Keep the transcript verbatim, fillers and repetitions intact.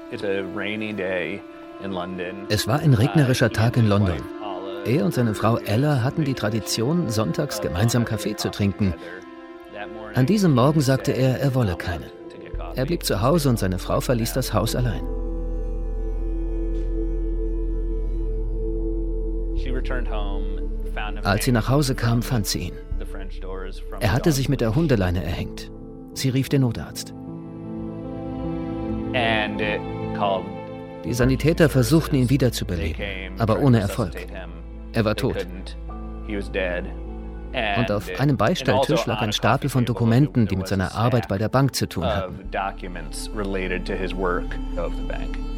Es war ein regnerischer Tag in London. Er und seine Frau Ella hatten die Tradition, sonntags gemeinsam Kaffee zu trinken. An diesem Morgen sagte er, er wolle keinen. Er blieb zu Hause und seine Frau verließ das Haus allein. Als sie nach Hause kam, fand sie ihn. Er hatte sich mit der Hundeleine erhängt. Sie rief den Notarzt. Die Sanitäter versuchten, ihn wiederzubeleben, aber ohne Erfolg. Er war tot. Und auf einem Beistelltisch lag ein Stapel von Dokumenten, die mit seiner Arbeit bei der Bank zu tun hatten.